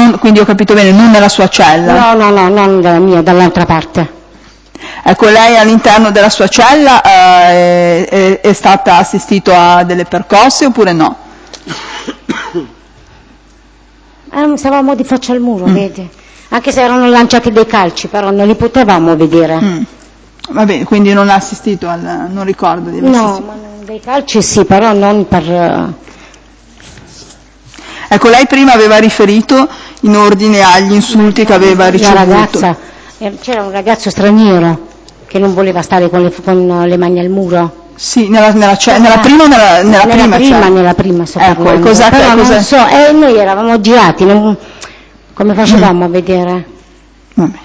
quindi ho capito bene, non nella sua cella? No, non dalla mia, dall'altra parte. Ecco, lei all'interno della sua cella è stata assistito a delle percosse oppure no? Stavamo di faccia al muro, vedi? Anche se erano lanciati dei calci, però non li potevamo vedere. Va bene, quindi non ha assistito non ricordo di aver assistito. No, ma dei calci sì, però non per... Ecco, lei prima aveva riferito in ordine agli insulti che aveva ricevuto. La ragazza, c'era un ragazzo straniero che non voleva stare con le mani al muro. Sì, nella prima o nella prima? Nella prima, sto parlando. Ecco, cos'è? Non so, noi eravamo girati, come facevamo a vedere? Vabbè.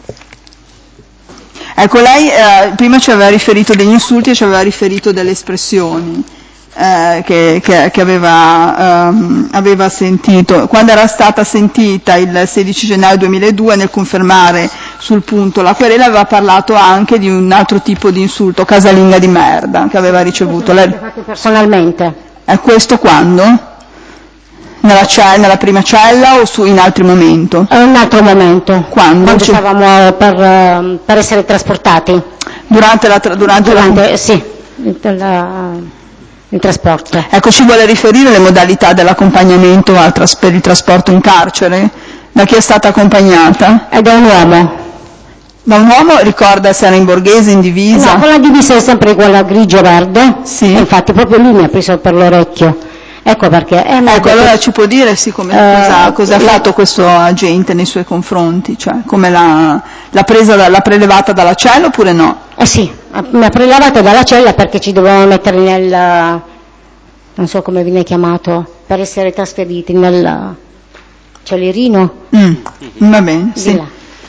Ecco, lei prima ci aveva riferito degli insulti e ci aveva riferito delle espressioni che aveva sentito. Quando era stata sentita il 16 gennaio 2002 nel confermare sul punto la querela aveva parlato anche di un altro tipo di insulto, casalinga di merda, che aveva ricevuto. L'avete fatto personalmente? Questo quando? Nella prima cella o in altro momento? Un altro momento. Quando stavamo per essere trasportati. Durante sì, il trasporto. Ecco, ci vuole riferire le modalità dell'accompagnamento per il trasporto in carcere? Da chi è stata accompagnata? Da un uomo. Da un uomo, ricorda se era in borghese, in divisa? No, con la divisa è sempre quella grigio-verde. Sì. E infatti proprio lui mi ha preso per l'orecchio. Ecco perché. Ecco, allora ci può dire cosa ha fatto questo agente nei suoi confronti? Cioè, come l'ha prelevata dalla cella oppure no? Sì, mi ha prelevata dalla cella perché ci dovevamo mettere non so come viene chiamato, per essere trasferiti nel celerino. Va bene, sì.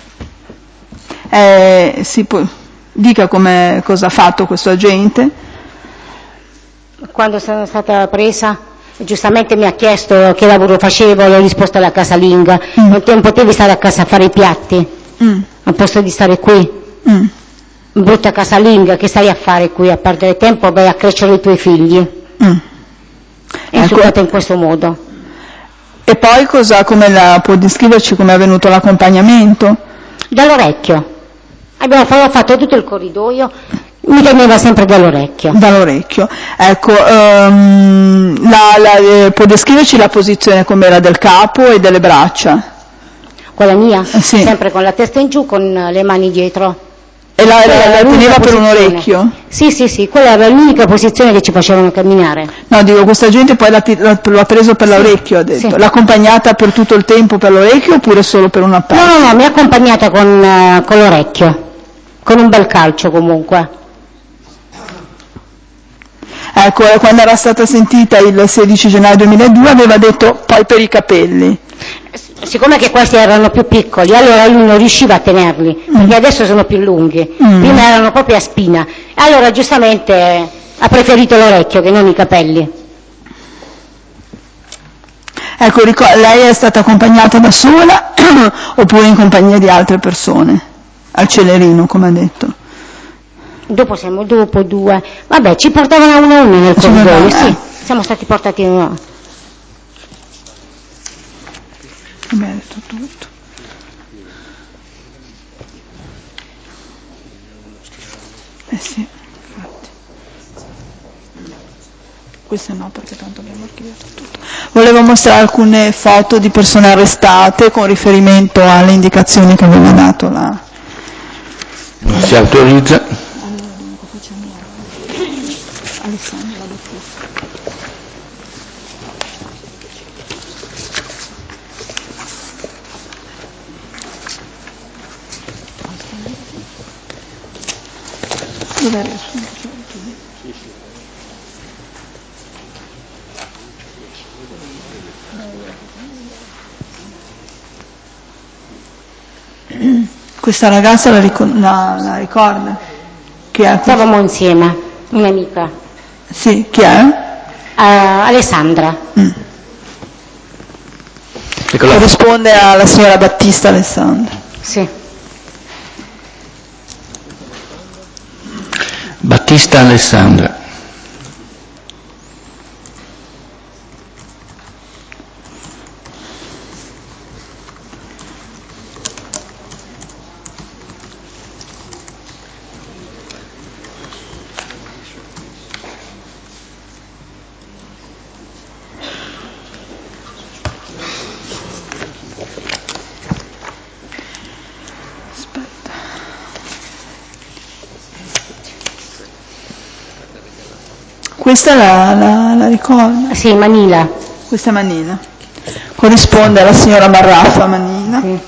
Dica cosa ha fatto questo agente. Quando sono stata presa, giustamente mi ha chiesto che lavoro facevo, l'ho risposto alla casalinga. Non potevi stare a casa a fare i piatti, al posto di stare qui. Brutta casalinga, che stai a fare qui a perdere tempo? Vai a crescere i tuoi figli. Insultata in questo modo. E poi può descriverci come è avvenuto l'accompagnamento? Dall'orecchio. Abbiamo fatto tutto il corridoio, mi teneva sempre dall'orecchio. Dall'orecchio. Ecco, può descriverci la posizione com'era del capo e delle braccia? Quella mia? Sì. Sempre con la testa in giù, con le mani dietro. E la teneva per un orecchio? Sì, quella era l'unica posizione che ci facevano camminare. No, dico, questa gente poi l'ha preso per l'orecchio, ha detto. Sì. L'ha accompagnata per tutto il tempo per l'orecchio oppure solo per una parte? No, mi ha accompagnata con l'orecchio, con un bel calcio comunque. Ecco, quando era stata sentita il 16 gennaio 2002 aveva detto poi per i capelli. Siccome che questi erano più piccoli, allora lui non riusciva a tenerli, perché adesso sono più lunghi, prima erano proprio a spina, allora giustamente ha preferito l'orecchio che non i capelli. Ecco, lei è stata accompagnata da sola oppure in compagnia di altre persone? Al celerino, come ha detto. Dopo due, vabbè, ci portavano uno nel corridoio, sì, siamo stati portati uno. Abbiamo detto tutto. Sì, infatti. Questo no, perché tanto abbiamo archiviato tutto. Volevo mostrare alcune foto di persone arrestate con riferimento alle indicazioni che aveva dato la... Si autorizza. Alessandra, la dottoressa. Dov'è il Questa ragazza la ricorda? Chi è? Stavamo insieme, un'amica. Sì, chi è? Alessandra. Corrisponde alla signora Battista Alessandra. Sì. Battista Alessandra. Questa la ricorda? Sì, Manila. Questa è Manila. Corrisponde alla signora Marraffa Manila. Sì.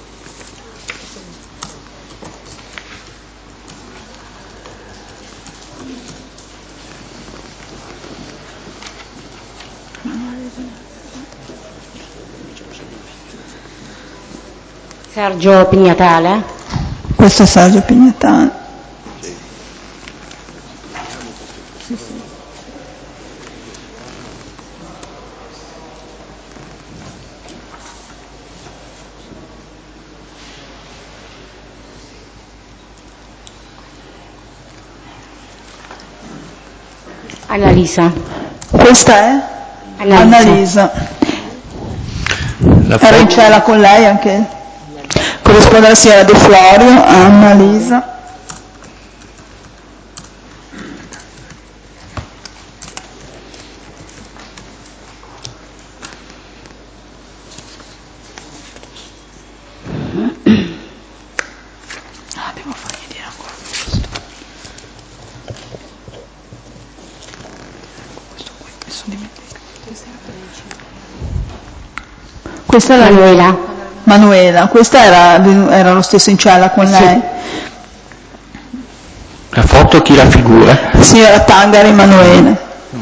Sergio Pignatale. Questo è Sergio Pignatale. Sì, sì. Annalisa. Questa è? Annalisa. Ero in cella con lei anche. Corrisponde alla signora De Florio, Annalisa. Devo fargli dire ancora questo. Questo qui, mi sono dimenticato. Questa è la Manuela, questa era lo stesso in cella con lei. La foto chi la figura? Signora Tangari Manuela.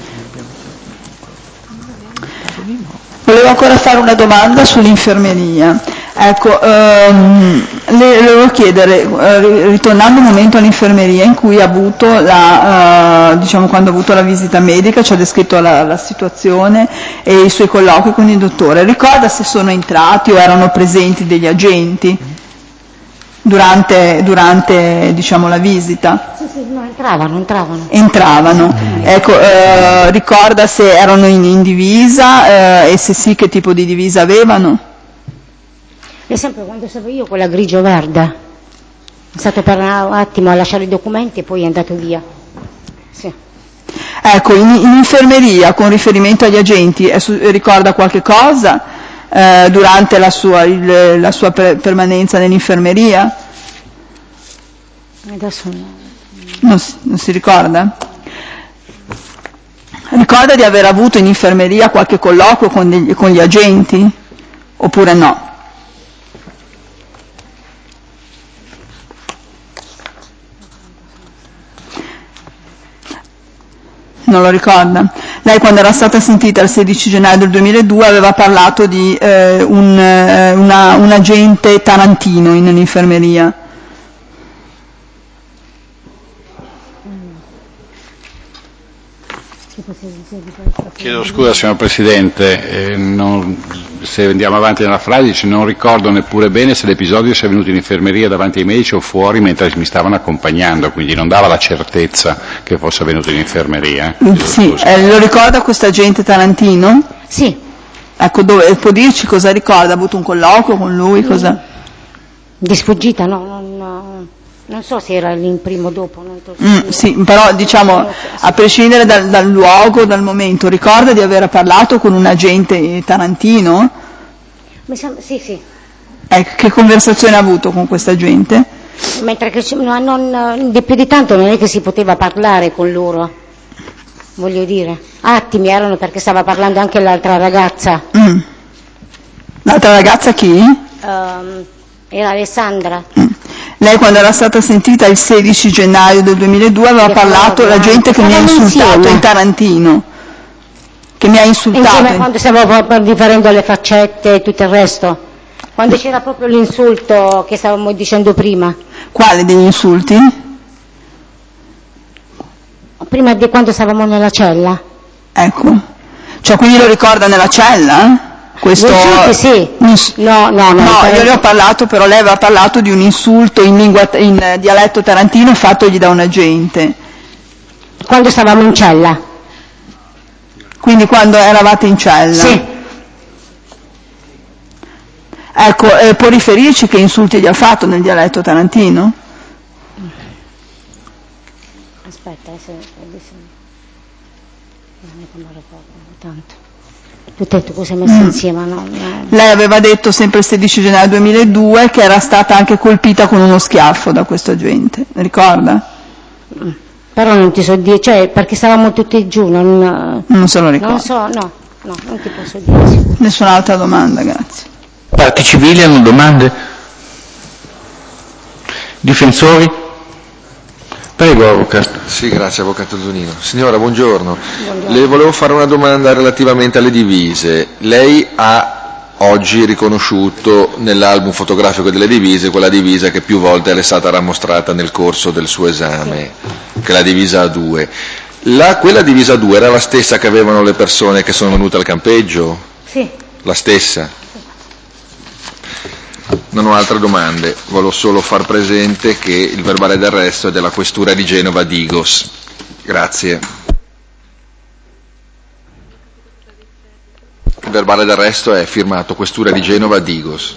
Volevo ancora fare una domanda sull'infermeria. Ecco, le volevo chiedere, ritornando un momento all'infermeria in cui ha avuto quando ha avuto la visita medica, ci ha descritto la situazione e i suoi colloqui con il dottore. Ricorda se sono entrati o erano presenti degli agenti durante la visita? Sì, no, entravano. Entravano. Ecco, ricorda se erano in divisa e se sì che tipo di divisa avevano? È sempre quando stavo io quella grigio-verde. È stato per un attimo a lasciare i documenti e poi è andato via. Sì. Ecco, in infermeria, con riferimento agli agenti, ricorda qualche cosa durante la sua permanenza nell'infermeria? Adesso non si ricorda? Ricorda di aver avuto in infermeria qualche colloquio con gli agenti? Oppure no? Non lo ricorda? Lei quando era stata sentita il 16 gennaio del 2002 aveva parlato di un agente tarantino in un'infermeria. Chiedo scusa signor Presidente, se andiamo avanti nella frase dice non ricordo neppure bene se l'episodio sia venuto in infermeria davanti ai medici o fuori mentre mi stavano accompagnando, quindi non dava la certezza che fosse venuto in infermeria. Sì, lo ricorda questo agente tarantino? Sì. Ecco, può dirci cosa ricorda? Ha avuto un colloquio con lui? Cosa? Di sfuggita, no, non so se era lì in primo o dopo. Sì, però diciamo, a prescindere dal luogo, dal momento, ricorda di aver parlato con un agente tarantino? Sì. Che conversazione ha avuto con questa agente? Mentre che di più di tanto non è che si poteva parlare con loro, voglio dire. Attimi erano perché stava parlando anche l'altra ragazza. L'altra ragazza chi? Era Alessandra. Lei quando era stata sentita il 16 gennaio del 2002 aveva parlato la gente che mi ha insultato in tarantino, che mi ha insultato. Insieme quando stavamo riferendo alle faccette e tutto il resto, quando c'era proprio l'insulto che stavamo dicendo prima. Quale degli insulti? Prima di quando stavamo nella cella. Ecco, cioè quindi lo ricorda nella cella? Questo... Sì. No, io le ho parlato, però lei aveva parlato di un insulto in dialetto tarantino fattogli da un agente. Quando stavamo in cella. Quindi quando eravate in cella? Sì. Ecco, può riferirci che insulti gli ha fatto nel dialetto tarantino? Aspetta, non tanto. Tutte cose messe insieme, no? Lei aveva detto sempre il 16 gennaio 2002 che era stata anche colpita con uno schiaffo da questo agente, ricorda? Però non ti so dire, cioè perché stavamo tutti giù, non se lo ricordo. Non so, no, non ti posso dire. Nessun'altra domanda, grazie. Parti civili hanno domande? Difensori? Prego, avvocato. Sì, grazie, avvocato Zunino. Signora, buongiorno. Le volevo fare una domanda relativamente alle divise. Lei ha oggi riconosciuto nell'album fotografico delle divise quella divisa che più volte le è stata rammostrata nel corso del suo esame, che è la divisa A2. Quella divisa A2 era la stessa che avevano le persone che sono venute al campeggio? Sì. La stessa? Non ho altre domande, volevo solo far presente che il verbale d'arresto è della questura di Genova Digos. Grazie. Il verbale d'arresto è firmato questura di Genova Digos.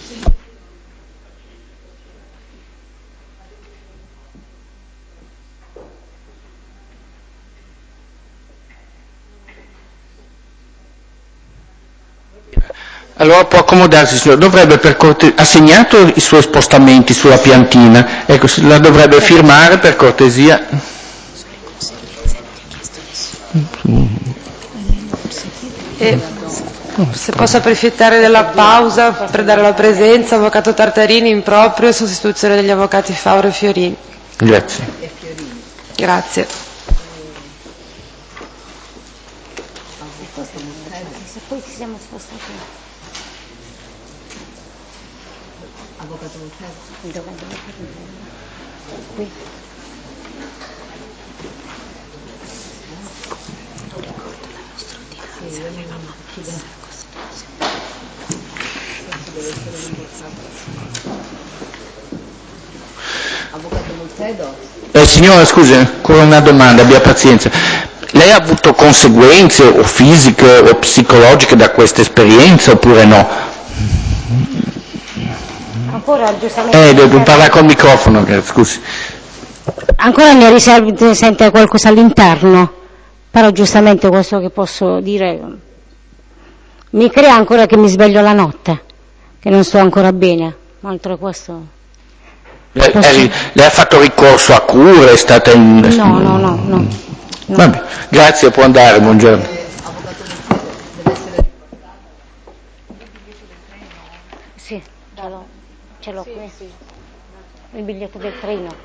Allora può accomodarsi, signor. Dovrebbe ha segnato i suoi spostamenti sulla piantina, ecco, la dovrebbe firmare per cortesia. Se posso approfittare della pausa per dare la presenza, avvocato Tartarini in proprio, sostituzione degli avvocati Fauro e Fiorini. Grazie. Grazie. Se poi ci siamo spostati. Avvocato qui. Signora, scusi, ancora una domanda, abbia pazienza. Lei ha avuto conseguenze o fisiche o psicologiche da questa esperienza oppure no? Ancora giustamente. Devo parlare col microfono, scusi. Ancora ne sente qualcosa all'interno, però giustamente questo che posso dire mi crea ancora che mi sveglio la notte, che non sto ancora bene, ma oltre a questo. Lei ha fatto ricorso a cure, è stata in... No. Vabbè, grazie, può andare, buongiorno. Sì, ce l'ho qui, il biglietto del treno.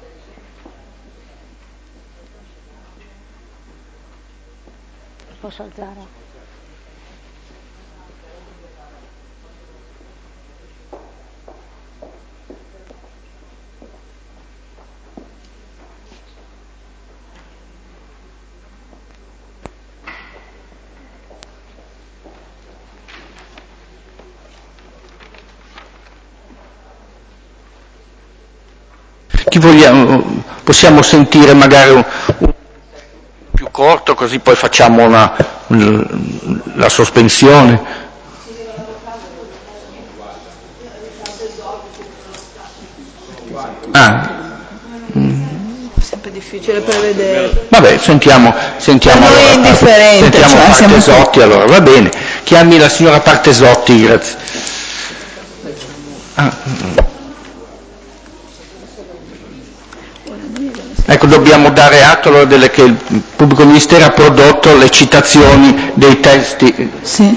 Posso alzare? Chi vogliamo, possiamo sentire magari un più corto, così poi facciamo la sospensione. È sempre difficile prevedere. Vabbè, sentiamo Per noi è indifferente. Partesotti, allora, va bene. Chiami la signora Partesotti, grazie. Ecco, dobbiamo dare atto allora che il pubblico ministero ha prodotto le citazioni dei testi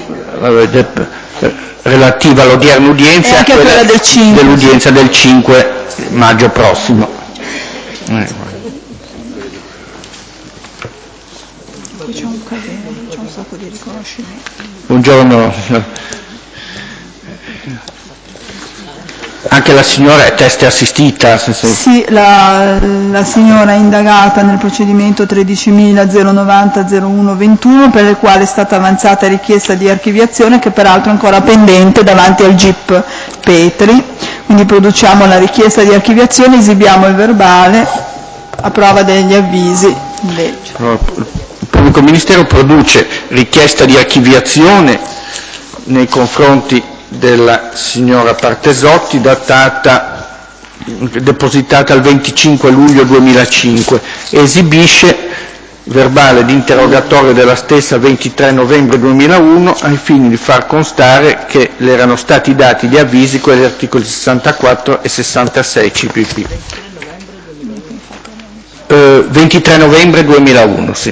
relativa all'odierna udienza e anche a quella del 5. Dell'udienza del 5 maggio prossimo. Qui c'è un casino, c'è un sacco di riconoscimenti. Buongiorno. Anche la signora è test assistita? Sì, la signora è indagata nel procedimento 13.090-0121 per il quale è stata avanzata richiesta di archiviazione che peraltro è ancora pendente davanti al GIP Petri, quindi produciamo la richiesta di archiviazione, esibiamo il verbale a prova degli avvisi. Invece. Il pubblico ministero produce richiesta di archiviazione nei confronti della signora Partesotti depositata il 25 luglio 2005 e esibisce verbale di interrogatorio della stessa il 23 novembre 2001 ai fini di far constare che le erano stati dati gli avvisi con gli articoli 64 e 66 CPP. 23 novembre 2001, sì.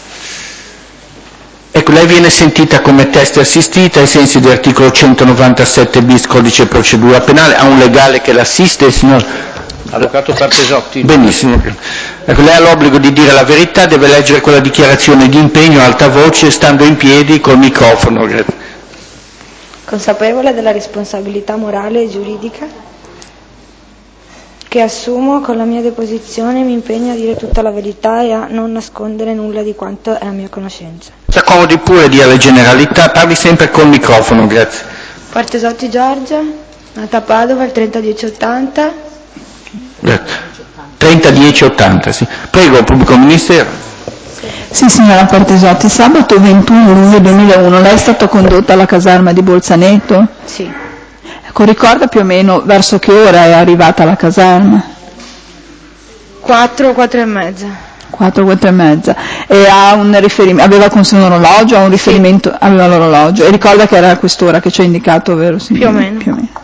Ecco, lei viene sentita come teste assistita ai sensi dell'articolo 197 bis codice procedura penale, ha un legale che l'assiste, il signor Avvocato Partesotti. Benissimo. Ecco, lei ha l'obbligo di dire la verità, deve leggere quella dichiarazione di impegno a alta voce, stando in piedi col microfono. Consapevole della responsabilità morale e giuridica che assumo, con la mia deposizione mi impegno a dire tutta la verità e a non nascondere nulla di quanto è a mia conoscenza. Si accomodi pure, dia le generalità, parli sempre col microfono, grazie. Partesotti Giorgia, nata a Padova il 30/10/80. 30/10/80, sì. Prego, pubblico ministero. Sì, signora Partesotti, sabato 21 luglio 2001 lei è stata condotta alla caserma di Bolzaneto? Sì. Ecco, ricorda più o meno verso che ora è arrivata alla caserma? 4 e mezza. 4 e mezza. E ha un riferimento, aveva con sé un orologio, ha un riferimento, sì. Aveva l'orologio. E ricorda che era a quest'ora che ci ha indicato, vero? Sì, più o meno.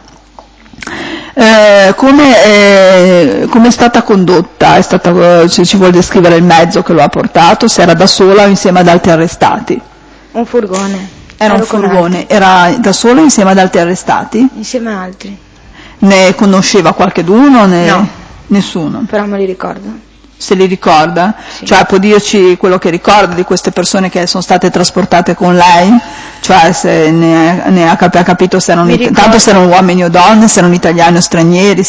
Come è stata condotta? Se ci vuole descrivere il mezzo che lo ha portato, se era da sola o insieme ad altri arrestati? Un furgone. Era un furgone, era da solo insieme ad altri arrestati? Insieme a altri. Ne conosceva qualcheduno? No. Nessuno. Però me li ricordo. Se li ricorda? Sì. Cioè può dirci quello che ricorda di queste persone che sono state trasportate con lei? Cioè se ha capito se erano, tanto se erano uomini o donne, se erano italiani o stranieri,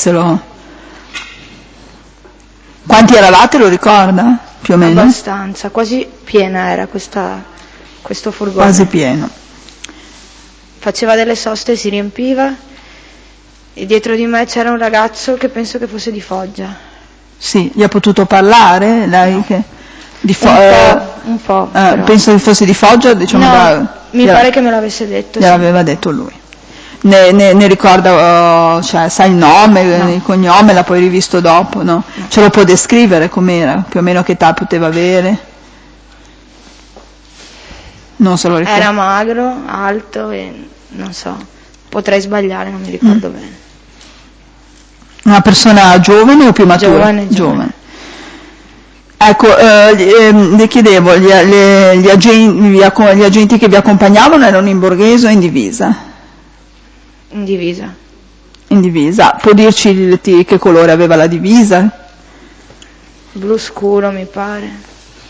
Quanti eravate, lo ricorda? Più o meno? Abbastanza, quasi piena era questo furgone. Quasi pieno. Faceva delle soste e si riempiva, e dietro di me c'era un ragazzo che penso che fosse di Foggia. Sì, gli ha potuto parlare lei? No. Che Un po'. Penso che fosse di Foggia, diciamo. No, mi pare che me l'avesse detto. Gliel'aveva detto lui. Ne ricorda, cioè sa il nome, no. Il cognome, l'ha poi rivisto dopo, no? Ce lo può descrivere com'era? Più o meno che età poteva avere? Non se lo ricordo. Era magro, alto e non so, potrei sbagliare, non mi ricordo bene. Una persona giovane o più matura? Giovane. Ecco, le chiedevo, gli agenti che vi accompagnavano erano in borghese o in divisa? In divisa. In divisa. Può dirci che colore aveva la divisa? Blu scuro, mi pare.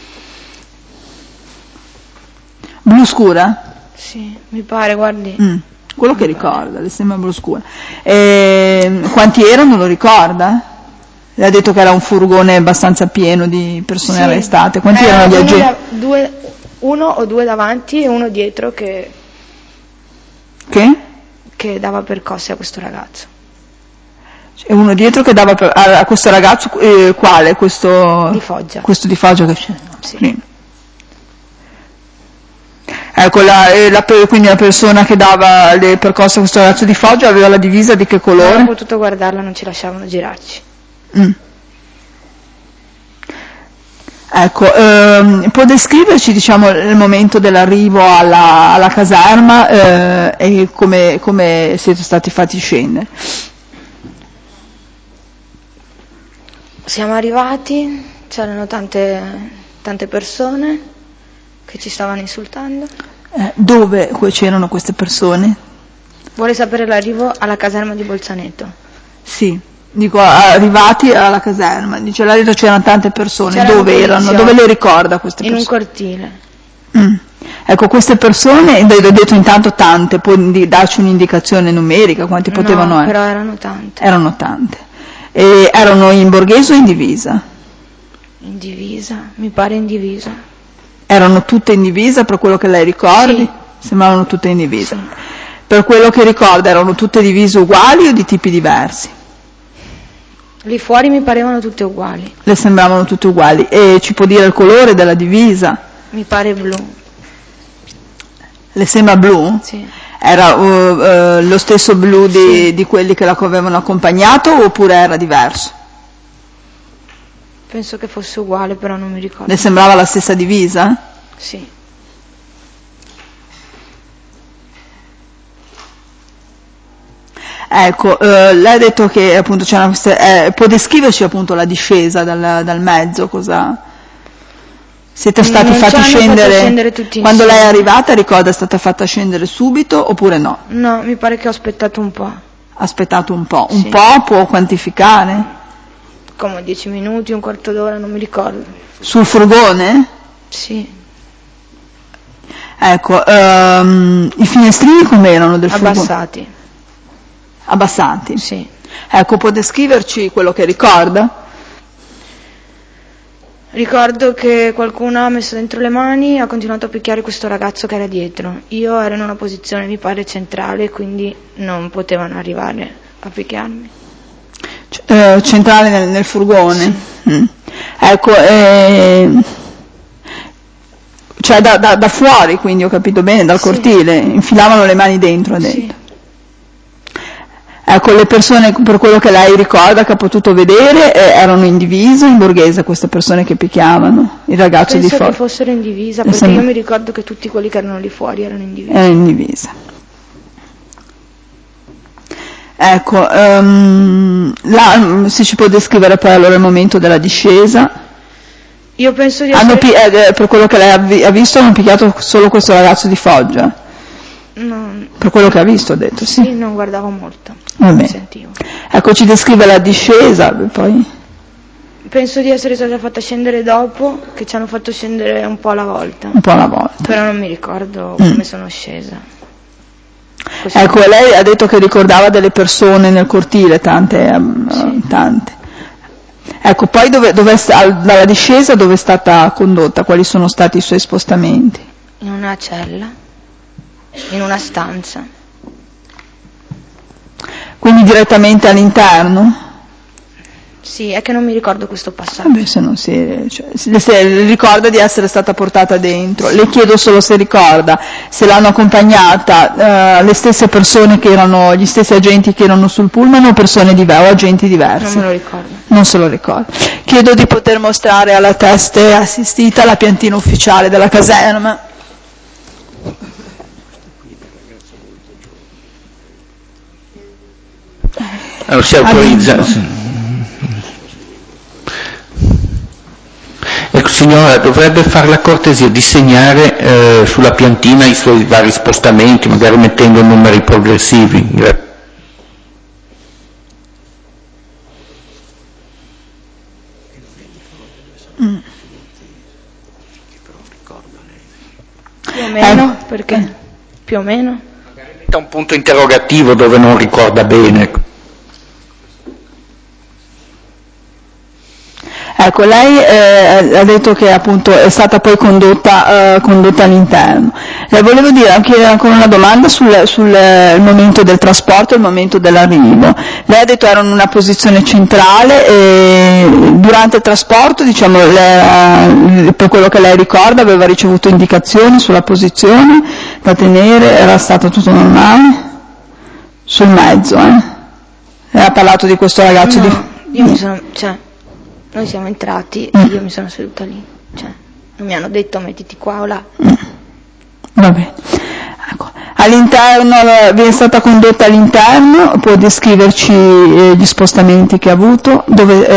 Blu scura? Sì, mi pare, guardi. Quello che ricorda, le sembra blu scura. Quanti erano, lo ricorda? Le ha detto che era un furgone abbastanza pieno di persone arrestate. Quanti erano gli agenti? Uno o due davanti e uno dietro che dava percosse a questo ragazzo. E uno dietro che dava a questo ragazzo, quale? Questo di Foggia. Questo di Foggia che c'è? Sì. Ecco, quindi la persona che dava le percosse a questo ragazzo di Foggia aveva la divisa di che colore? Non ho potuto guardarla, non ci lasciavano girarci. Ecco, può descriverci, diciamo, il momento dell'arrivo alla caserma e come siete stati fatti scendere? Siamo arrivati, c'erano tante persone che ci stavano insultando. Dove c'erano queste persone? Vuole sapere l'arrivo alla caserma di Bolzaneto? Sì, dico arrivati alla caserma, dice là dentro c'erano tante persone, dove erano? Dove le ricorda queste persone? In un cortile. Ecco, queste persone, ho detto intanto tante, può darci un'indicazione numerica, quanti potevano essere? Però erano tante. Erano tante. E erano in borghese o in divisa? In divisa, mi pare in divisa. Erano tutte in divisa per quello che lei ricordi? Sì. Sembravano tutte in divisa. Sì. Per quello che ricorda erano tutte divise uguali o di tipi diversi? Lì fuori mi parevano tutte uguali. Le sembravano tutte uguali. E ci può dire il colore della divisa? Mi pare blu. Le sembra blu? Sì. Era lo stesso blu di quelli che la avevano accompagnato oppure era diverso? Penso che fosse uguale, però non mi ricordo. Le sembrava la stessa divisa? Sì. Ecco, lei ha detto che appunto c'è può descriverci appunto la discesa dal mezzo, cosa? Siete stati fatti scendere tutti quando insieme. lei è arrivata, ricorda, è stata fatta scendere subito oppure no? No, mi pare che ho aspettato un po'. Aspettato un po', Sì. un po' può quantificare? Come 10 minuti, un quarto d'ora, non mi ricordo. Sul furgone? Sì, Ecco, i finestrini com'erano del furgone? abbassati. Abbassati? Sì. Ecco, può descriverci quello che ricorda? Ricordo che qualcuno ha messo dentro le mani e ha continuato a picchiare questo ragazzo che era dietro. Io ero in una posizione, mi pare, centrale, quindi non potevano arrivare a picchiarmi. Centrale nel furgone? Sì. Ecco, cioè da fuori, quindi ho capito bene, dal Sì. cortile, infilavano le mani dentro. Sì. Ecco, le persone, per quello che lei ricorda, che ha potuto vedere, erano in divisa, in borghese, queste persone che picchiavano, i ragazzi Penso di fuori. che fossero in divisa, perché sembra- io mi ricordo che tutti quelli che erano lì fuori erano in divisa. Era in divisa. Ecco, se ci può descrivere poi allora il momento della discesa. Io penso di essere... Per quello che lei ha visto, hanno picchiato solo questo ragazzo di Foggia? No, Per quello che ha visto, ha detto, sì. sì, non guardavo molto, Va non bene. sentivo. Ecco, ci descrive la discesa, poi. Penso di essere stata fatta scendere dopo, che ci hanno fatto scendere un po' alla volta. Un po' alla volta. Però non mi ricordo come sono scesa. Così. Ecco, lei ha detto che ricordava delle persone nel cortile, tante. Tante. Ecco, poi dalla discesa dove è stata condotta? Quali sono stati i suoi spostamenti? In una cella, in una stanza. Quindi direttamente all'interno? Sì, è che non mi ricordo questo passaggio. Vabbè, se non se ricorda di essere stata portata dentro. Le chiedo solo se ricorda se l'hanno accompagnata le stesse persone che erano, gli stessi agenti che erano sul pullman o persone diverse o agenti diversi. Non me lo ricordo. Non se lo ricorda. Chiedo di poter mostrare alla teste assistita la piantina ufficiale della caserma. Allora si autorizza. Ecco signora, dovrebbe fare la cortesia di segnare sulla piantina i suoi vari spostamenti, magari mettendo numeri progressivi. Più o meno, perché? Più o meno? Magari metta un punto interrogativo dove non ricorda bene. Ecco, lei ha detto che appunto è stata poi condotta all'interno. Volevo dire anche ancora una domanda sul momento del trasporto e il momento dell'arrivo. Lei ha detto era in una posizione centrale e durante il trasporto, diciamo, per quello che lei ricorda, aveva ricevuto indicazioni sulla posizione da tenere, era stato tutto normale? Sul mezzo, Lei ha parlato di questo ragazzo io mi sono... Noi siamo entrati e io mi sono seduta lì, non mi hanno detto mettiti qua o là. Va bene. Ecco. All'interno, viene stata condotta all'interno, può descriverci gli spostamenti che ha avuto?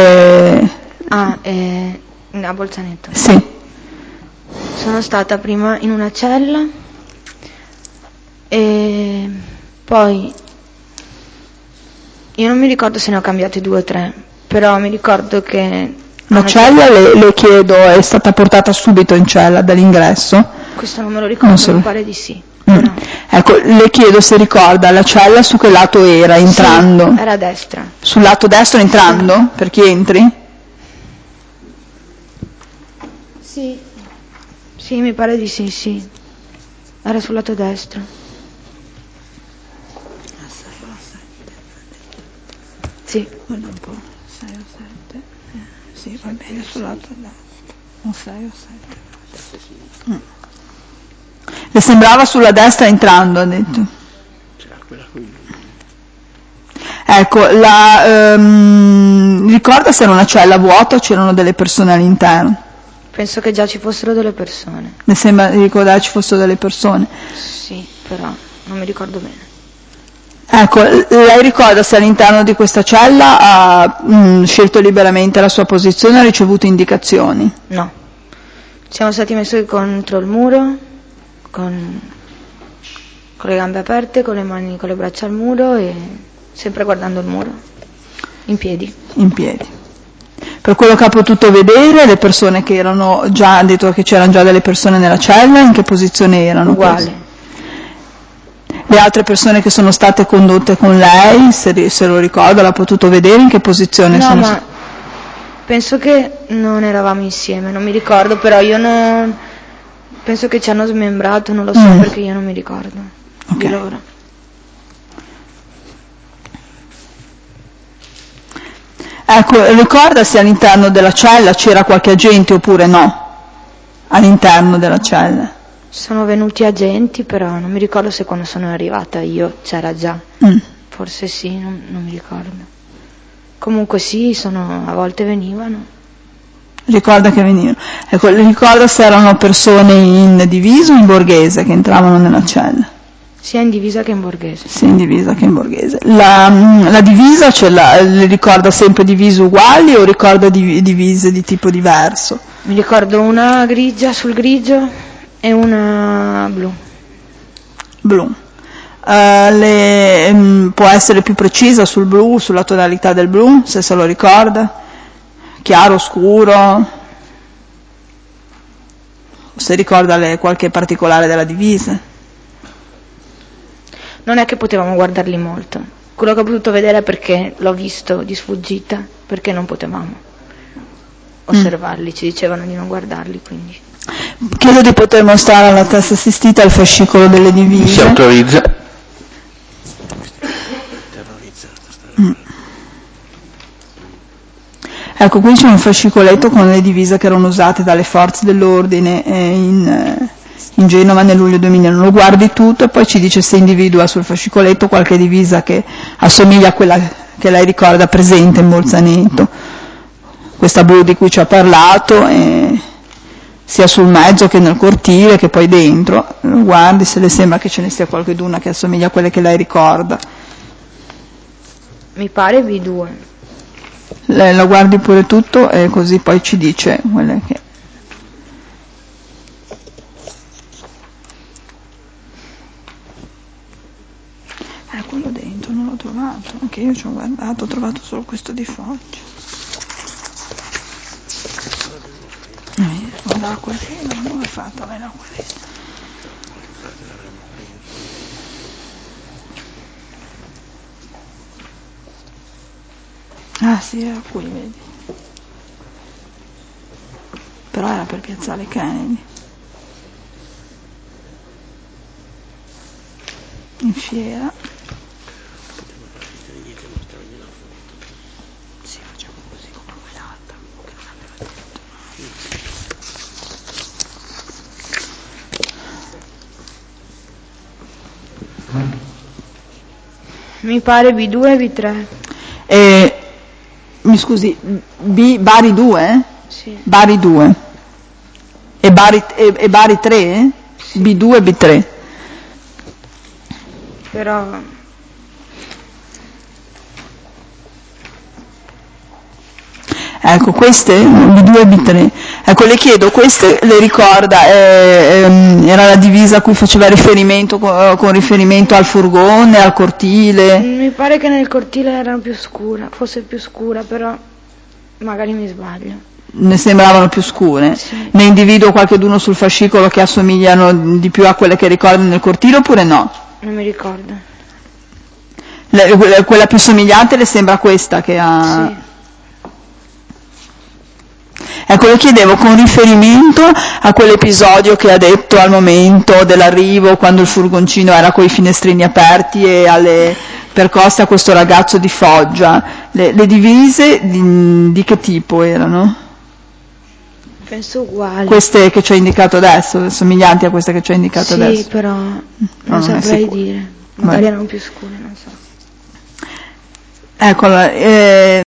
A Bolzaneto. Sì. Sono stata prima in una cella e poi io non mi ricordo se ne ho cambiate 2 o 3. Però mi ricordo che... La cella, le chiedo, è stata portata subito in cella dall'ingresso? Questo non me lo ricordo, mi pare di sì. Però... Ecco, le chiedo se ricorda la cella su che lato era entrando? Sì, era a destra. Sul lato destro entrando? Sì. Per chi entri? Sì. Sì, mi pare di sì, sì. Era sul lato destro. Sì. Guarda un po'. 6 o 7, sì, va bene, sul lato destro, un 6 o 7. Le sembrava sulla destra entrando, ha detto. Ecco, ricorda se era una cella vuota o c'erano delle persone all'interno? Penso che già ci fossero delle persone. Le sembra di ricordare ci fossero delle persone? Sì, però non mi ricordo bene. Ecco, lei ricorda se all'interno di questa cella ha scelto liberamente la sua posizione o ha ricevuto indicazioni? No. Siamo stati messi contro il muro, con le gambe aperte, con le mani, con le braccia al muro e sempre guardando il muro, in piedi. In piedi. Per quello che ha potuto vedere, le persone che erano già, ha detto che c'erano già delle persone nella cella, in che posizione erano? Uguale. Le altre persone che sono state condotte con lei, se lo ricorda, l'ha potuto vedere, in che posizione sono? No, ma penso che non eravamo insieme, non mi ricordo, però io non penso che ci hanno smembrato, non lo so perché io non mi ricordo di loro. Ecco, ricorda se all'interno della cella c'era qualche agente oppure no? All'interno della cella. Sono venuti agenti, però non mi ricordo se quando sono arrivata io c'era già. Forse sì, non mi ricordo. Comunque sì, a volte venivano. Ricorda che venivano. Ecco, ricorda se erano persone in divisa o in borghese che entravano nella cella? Sia in divisa che in borghese. Sia in divisa che in borghese. La divisa le ricorda sempre divise uguali o ricorda divise di tipo diverso? Mi ricordo una grigia sul grigio e una blu. Blu. Può essere più precisa sul blu, sulla tonalità del blu, se lo ricorda? Chiaro, scuro? Se ricorda qualche particolare della divisa? Non è che potevamo guardarli molto. Quello che ho potuto vedere è perché l'ho visto di sfuggita, perché non potevamo osservarli, ci dicevano di non guardarli, quindi. Chiedo di poter mostrare alla testa assistita il fascicolo delle divise. Si autorizza. Ecco, qui c'è un fascicoletto con le divise che erano usate dalle forze dell'ordine in Genova nel luglio 2000. Lo guardi tutto e poi ci dice se individua sul fascicoletto qualche divisa che assomiglia a quella che lei ricorda presente in Bolzaneto. Questa blu di cui ci ha parlato, sia sul mezzo che nel cortile che poi dentro. Lo guardi se le sembra che ce ne sia qualcuna che assomiglia a quelle che lei ricorda. Mi pare B2. Lei lo guardi pure tutto e così poi ci dice quelle che... quello dentro non l'ho trovato, anche io ci ho guardato, ho trovato solo questo di Foggia. L'acqua non l'ho fatta, ma l'acqua dentro. Ah sì, era qui, vedi. Però era per piazzale Kennedy. In fiera. Sì, facciamo così come quell'altra, che non aveva detto. Mi pare B2 e B3. Mi scusi, Bari 2? Sì. Bari 2. E Bari 3? Sì. B2 e B3. Però... Ecco, queste, B2 e B3. Ecco, le chiedo, queste le ricorda, era la divisa a cui faceva riferimento con riferimento al furgone, al cortile? Mi pare che nel cortile era più scura, fosse più scura, però magari mi sbaglio. Ne sembravano più scure? Sì. Ne individuo qualcheduno sul fascicolo che assomigliano di più a quelle che ricordo nel cortile oppure no? Non mi ricordo. Quella più somigliante le sembra questa che ha... Sì. Ecco, le chiedevo con riferimento a quell'episodio che ha detto al momento dell'arrivo, quando il furgoncino era con i finestrini aperti e alle percosse a questo ragazzo di Foggia, le divise di che tipo erano? Penso uguali. Queste che ci ha indicato adesso, somiglianti a queste che ci ha indicato adesso? Sì, però non saprei dire, magari erano più scure, non so. Eccola,